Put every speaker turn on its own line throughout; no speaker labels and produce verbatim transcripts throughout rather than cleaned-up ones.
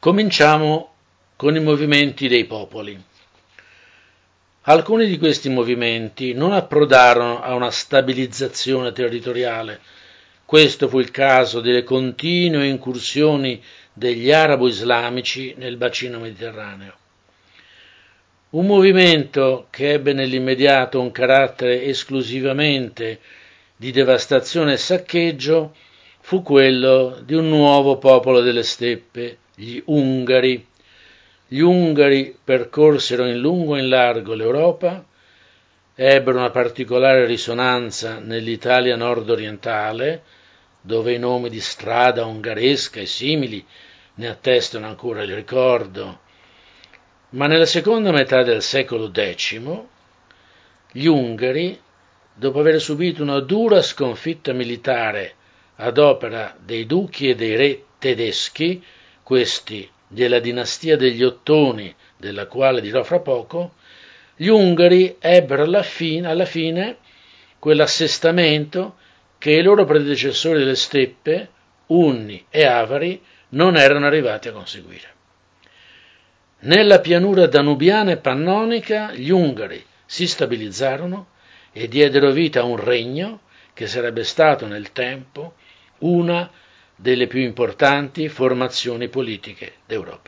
Cominciamo con i movimenti dei popoli. Alcuni di questi movimenti non approdarono a una stabilizzazione territoriale. Questo fu il caso delle continue incursioni degli arabo-islamici nel bacino mediterraneo. Un movimento che ebbe nell'immediato un carattere esclusivamente di devastazione e saccheggio fu quello di un nuovo popolo delle steppe, gli Ungari. Gli Ungari percorsero in lungo e in largo l'Europa, ebbero una particolare risonanza nell'Italia nord-orientale, dove i nomi di strada ungaresca e simili ne attestano ancora il ricordo, ma nella seconda metà del secolo decimo gli Ungari, dopo aver subito una dura sconfitta militare ad opera dei duchi e dei re tedeschi, questi della dinastia degli Ottoni, della quale dirò fra poco, gli Ungari ebbero alla fine, alla fine quell'assestamento che i loro predecessori delle steppe, Unni e Avari, non erano arrivati a conseguire. Nella pianura danubiana e pannonica gli Ungari si stabilizzarono e diedero vita a un regno che sarebbe stato nel tempo una delle più importanti formazioni politiche d'Europa.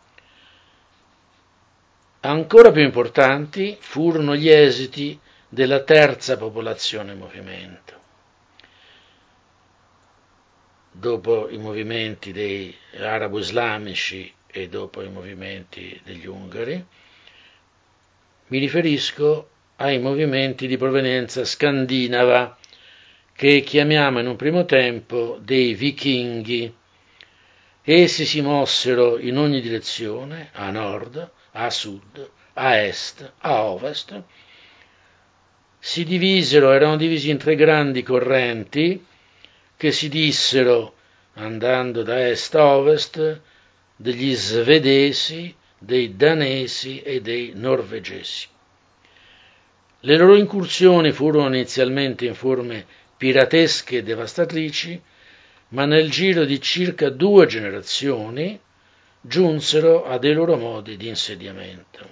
Ancora più importanti furono gli esiti della terza popolazione in movimento. Dopo i movimenti dei arabo-islamici e dopo i movimenti degli Ungari, mi riferisco ai movimenti di provenienza scandinava, che chiamiamo in un primo tempo dei vichinghi. Essi si mossero in ogni direzione, a nord, a sud, a est, a ovest. Si divisero, erano divisi in tre grandi correnti che si dissero, andando da est a ovest, degli svedesi, dei danesi e dei norvegesi. Le loro incursioni furono inizialmente in forme piratesche e devastatrici, ma nel giro di circa due generazioni giunsero a dei loro modi di insediamento.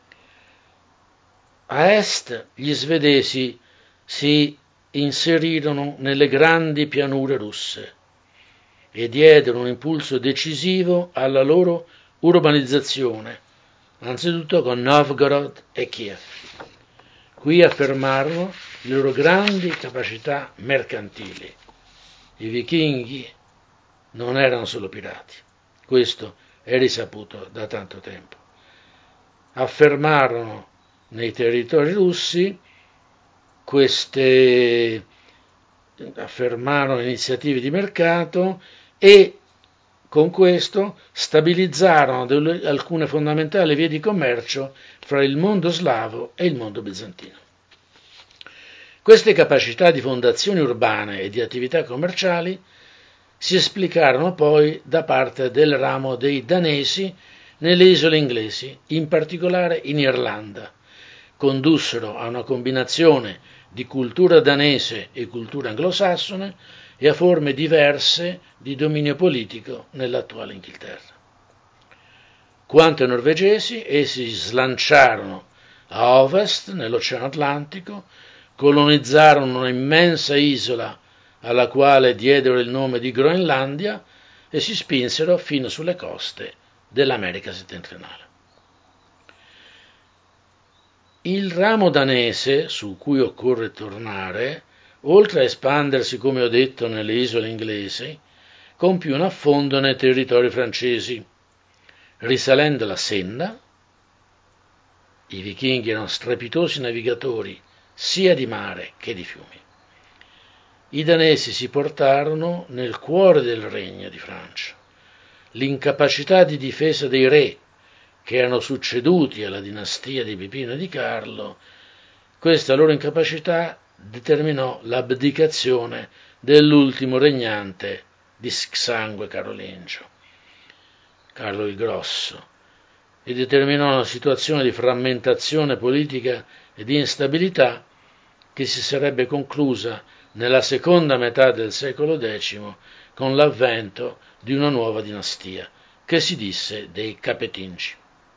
A est gli svedesi si inserirono nelle grandi pianure russe e diedero un impulso decisivo alla loro urbanizzazione, anzitutto con Novgorod e Kiev. Qui affermarono le loro grandi capacità mercantili. I vichinghi non erano solo pirati, questo è risaputo da tanto tempo. Affermarono nei territori russi queste affermarono iniziative di mercato e con questo stabilizzarono delle, alcune fondamentali vie di commercio fra il mondo slavo e il mondo bizantino. Queste capacità di fondazioni urbane e di attività commerciali si esplicarono poi da parte del ramo dei danesi nelle isole inglesi, in particolare in Irlanda. Condussero a una combinazione di cultura danese e cultura anglosassone e a forme diverse di dominio politico nell'attuale Inghilterra. Quanto ai norvegesi, essi slanciarono a ovest nell'Oceano Atlantico, colonizzarono un'immensa isola alla quale diedero il nome di Groenlandia e si spinsero fino sulle coste dell'America settentrionale. Il ramo danese, su cui occorre tornare, oltre a espandersi, come ho detto, nelle isole inglesi, compì un affondo nei territori francesi. Risalendo la Senna, i vichinghi erano strepitosi navigatori sia di mare che di fiumi. I danesi si portarono nel cuore del regno di Francia. L'incapacità di difesa dei re che erano succeduti alla dinastia di Pipino e di Carlo, questa loro incapacità determinò l'abdicazione dell'ultimo regnante di sangue carolingio, Carlo il Grosso, e determinò una situazione di frammentazione politica e di instabilità che si sarebbe conclusa nella seconda metà del secolo decimo con l'avvento di una nuova dinastia, che si disse dei Capetingi.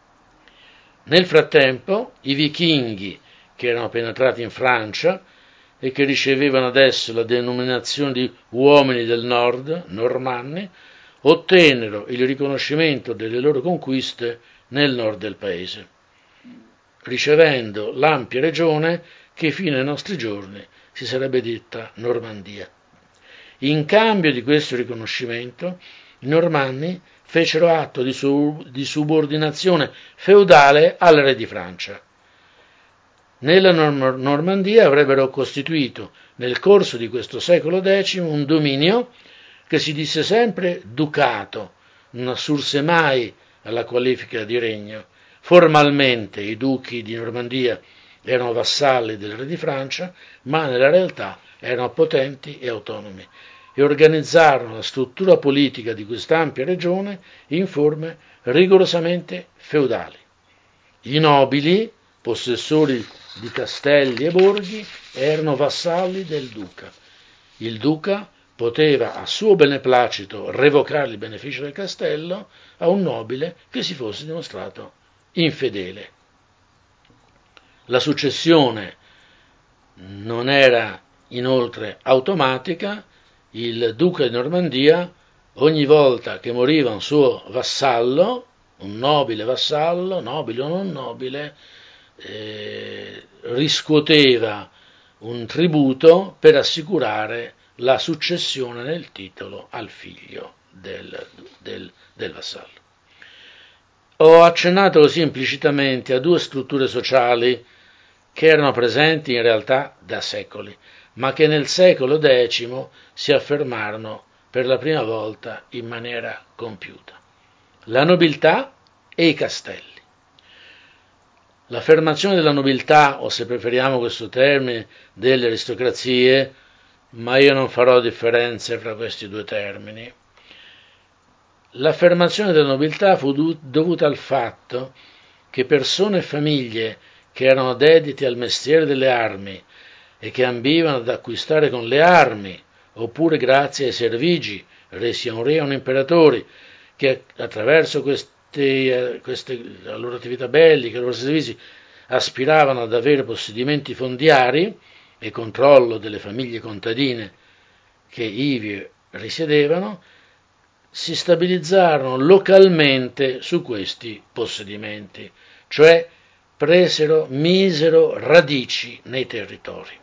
Nel frattempo, i vichinghi, che erano penetrati in Francia e che ricevevano adesso la denominazione di uomini del nord, normanni, ottennero il riconoscimento delle loro conquiste nel nord del paese, ricevendo l'ampia regione che fino ai nostri giorni si sarebbe detta Normandia. In cambio di questo riconoscimento, i normanni fecero atto di, su, di subordinazione feudale al re di Francia. Nella Nor- Normandia avrebbero costituito nel corso di questo secolo decimo un dominio che si disse sempre ducato, non assurse mai alla qualifica di regno. Formalmente i duchi di Normandia erano vassalli del re di Francia, ma nella realtà erano potenti e autonomi e organizzarono la struttura politica di quest'ampia regione in forme rigorosamente feudali. I nobili, possessori di castelli e borghi, erano vassalli del duca. Il duca poteva a suo beneplacito revocare il beneficio del castello a un nobile che si fosse dimostrato infedele. La successione non era inoltre automatica. Il duca di Normandia, ogni volta che moriva un suo vassallo, un nobile vassallo, nobile o non nobile, eh, riscuoteva un tributo per assicurare la successione nel titolo al figlio del, del, del vassallo. Ho accennato così implicitamente a due strutture sociali che erano presenti in realtà da secoli, ma che nel secolo decimo si affermarono per la prima volta in maniera compiuta: la nobiltà e i castelli. L'affermazione della nobiltà, o se preferiamo questo termine, delle aristocrazie, ma io non farò differenze fra questi due termini. L'affermazione della nobiltà fu dovuta al fatto che persone e famiglie che erano dediti al mestiere delle armi e che ambivano ad acquistare con le armi, oppure grazie ai servigi resi a un re e a un imperatore, che attraverso queste, queste le loro attività belliche, i loro servizi, aspiravano ad avere possedimenti fondiari e controllo delle famiglie contadine che ivi risiedevano, si stabilizzarono localmente su questi possedimenti, cioè presero, misero radici nei territori.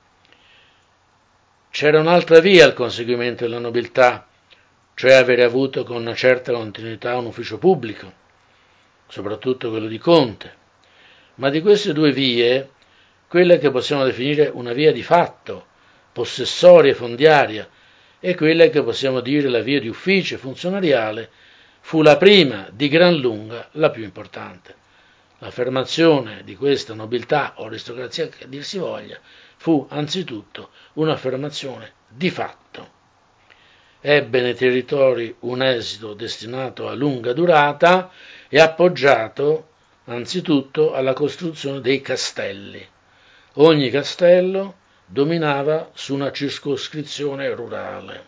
C'era un'altra via al conseguimento della nobiltà, cioè avere avuto con una certa continuità un ufficio pubblico, soprattutto quello di conte. Ma di queste due vie, quella che possiamo definire una via di fatto, possessoria e fondiaria, e quella che possiamo dire la via di ufficio funzionariale, fu la prima, di gran lunga, la più importante. L'affermazione di questa nobiltà o aristocrazia, che dir si voglia, fu anzitutto un'affermazione di fatto. Ebbe nei territori un esito destinato a lunga durata e appoggiato anzitutto alla costruzione dei castelli. Ogni castello dominava su una circoscrizione rurale.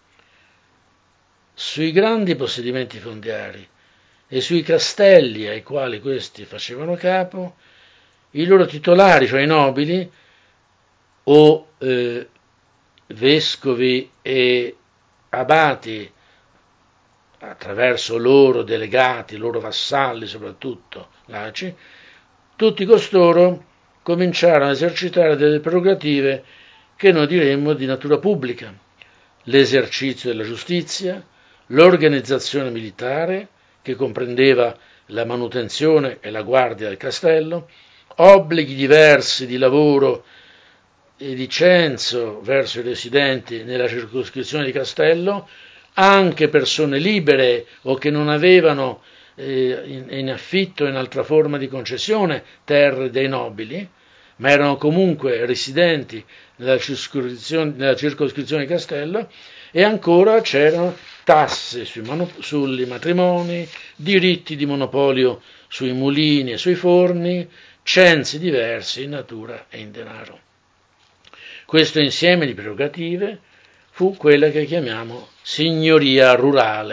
Sui grandi possedimenti fondiari e sui castelli ai quali questi facevano capo, i loro titolari, cioè i nobili, o eh, vescovi e abati, attraverso loro delegati, loro vassalli soprattutto, laici, tutti costoro cominciarono a esercitare delle prerogative che noi diremmo di natura pubblica: l'esercizio della giustizia, l'organizzazione militare, che comprendeva la manutenzione e la guardia del castello, obblighi diversi di lavoro e di censo verso i residenti nella circoscrizione di castello, anche persone libere o che non avevano eh, in, in affitto o in altra forma di concessione terre dei nobili, ma erano comunque residenti nella circoscrizione, nella circoscrizione di castello, e ancora c'erano tasse sui, sui matrimoni, diritti di monopolio sui mulini e sui forni, censi diversi in natura e in denaro. Questo insieme di prerogative fu quella che chiamiamo signoria rurale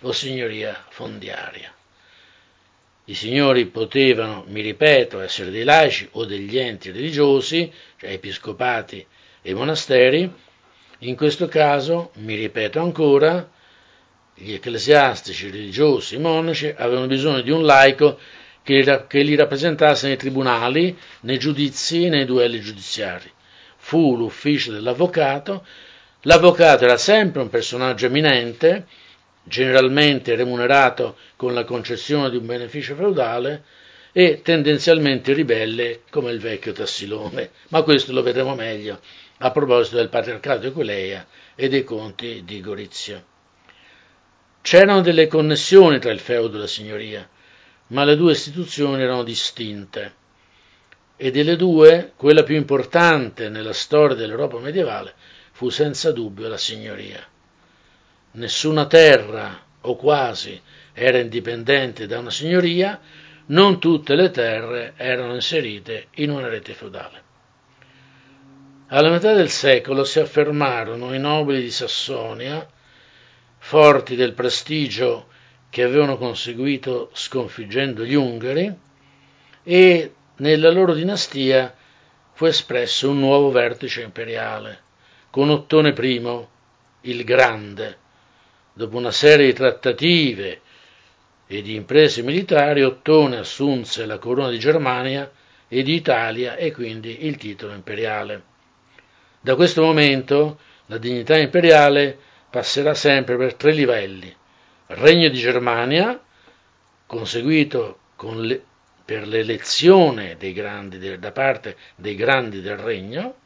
o signoria fondiaria. I signori potevano, mi ripeto, essere dei laici o degli enti religiosi, cioè episcopati e monasteri. In questo caso, mi ripeto ancora, gli ecclesiastici, religiosi, i monaci avevano bisogno di un laico che li rappresentasse nei tribunali, nei giudizi, nei duelli giudiziari. Fu l'ufficio dell'avvocato. L'avvocato era sempre un personaggio eminente, generalmente remunerato con la concessione di un beneficio feudale e tendenzialmente ribelle come il vecchio Tassilone, ma questo lo vedremo meglio a proposito del patriarcato di Aquileia e dei conti di Gorizia. C'erano delle connessioni tra il feudo e la signoria, ma le due istituzioni erano distinte e delle due quella più importante nella storia dell'Europa medievale fu senza dubbio la signoria. Nessuna terra, o quasi, era indipendente da una signoria, non tutte le terre erano inserite in una rete feudale. Alla metà del secolo si affermarono i nobili di Sassonia, forti del prestigio che avevano conseguito sconfiggendo gli Ungari, e nella loro dinastia fu espresso un nuovo vertice imperiale, con Ottone I, il Grande. Dopo una serie di trattative e di imprese militari, Ottone assunse la corona di Germania e di Italia e quindi il titolo imperiale. Da questo momento la dignità imperiale passerà sempre per tre livelli: Regno di Germania, conseguito con le, per l'elezione dei grandi de, da parte dei grandi del regno,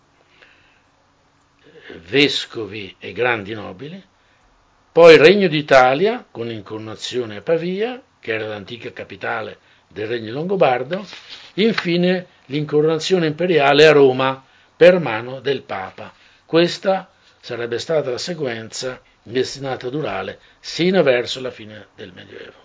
vescovi e grandi nobili, poi Regno d'Italia con incoronazione a Pavia, che era l'antica capitale del regno longobardo, infine l'incoronazione imperiale a Roma per mano del Papa. Questa sarebbe stata la sequenza destinata a durare sino verso la fine del Medioevo.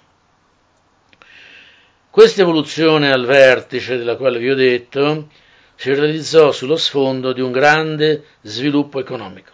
Questa evoluzione al vertice della quale vi ho detto si realizzò sullo sfondo di un grande sviluppo economico,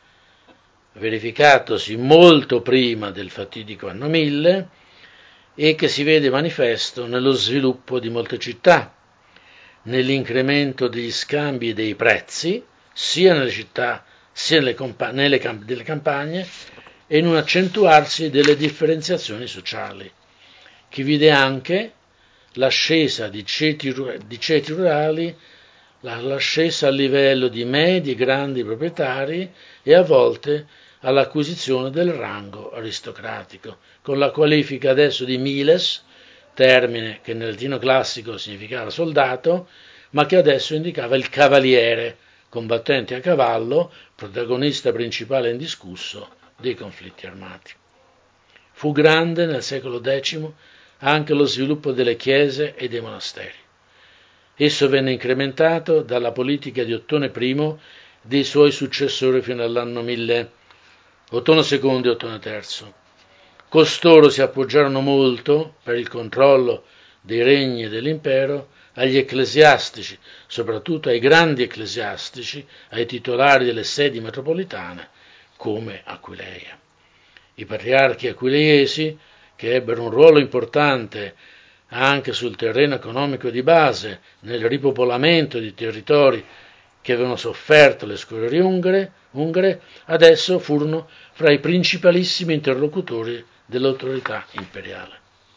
verificatosi molto prima del fatidico anno mille e che si vede manifesto nello sviluppo di molte città, nell'incremento degli scambi e dei prezzi, sia nelle città sia nelle, compa- nelle camp- delle campagne, e in un accentuarsi delle differenziazioni sociali, che vide anche l'ascesa di ceti, di ceti rurali, l'ascesa a livello di medi e grandi proprietari e a volte all'acquisizione del rango aristocratico, con la qualifica adesso di miles, termine che nel latino classico significava soldato, ma che adesso indicava il cavaliere, combattente a cavallo, protagonista principale e indiscusso dei conflitti armati. Fu grande nel secolo decimo anche lo sviluppo delle chiese e dei monasteri. Esso venne incrementato dalla politica di Ottone I e dei suoi successori fino all'anno mille, Ottono secondo e Ottone terzo. Costoro si appoggiarono molto, per il controllo dei regni e dell'impero, agli ecclesiastici, soprattutto ai grandi ecclesiastici, ai titolari delle sedi metropolitane, come Aquileia. I patriarchi aquileiesi, che ebbero un ruolo importante anche sul terreno economico di base, nel ripopolamento di territori che avevano sofferto le scorie ungare, ungare, adesso furono fra i principalissimi interlocutori dell'autorità imperiale.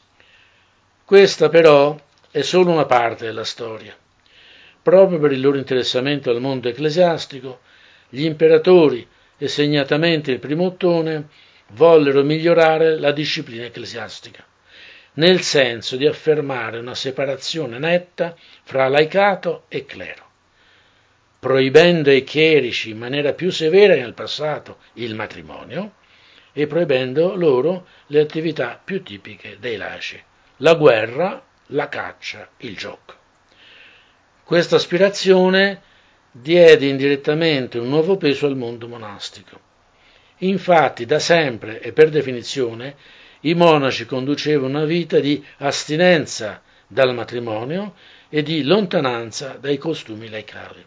Questa però è solo una parte della storia. Proprio per il loro interessamento al mondo ecclesiastico, gli imperatori, e segnatamente il primo Ottone, vollero migliorare la disciplina ecclesiastica, nel senso di affermare una separazione netta fra laicato e clero, proibendo ai chierici in maniera più severa che nel passato il matrimonio e proibendo loro le attività più tipiche dei laici: la guerra, la caccia, il gioco. Questa aspirazione diede indirettamente un nuovo peso al mondo monastico. Infatti, da sempre e per definizione, i monaci conducevano una vita di astinenza dal matrimonio e di lontananza dai costumi laicali.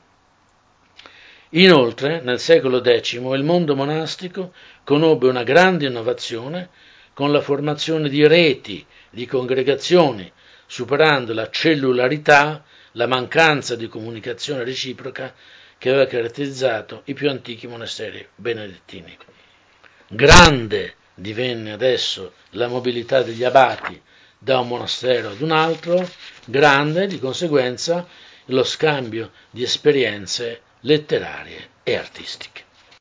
Inoltre, nel secolo decimo, il mondo monastico conobbe una grande innovazione con la formazione di reti, di congregazioni, superando la cellularità, la mancanza di comunicazione reciproca che aveva caratterizzato i più antichi monasteri benedettini. Grande divenne adesso la mobilità degli abati da un monastero ad un altro, grande di conseguenza lo scambio di esperienze letterarie e artistiche.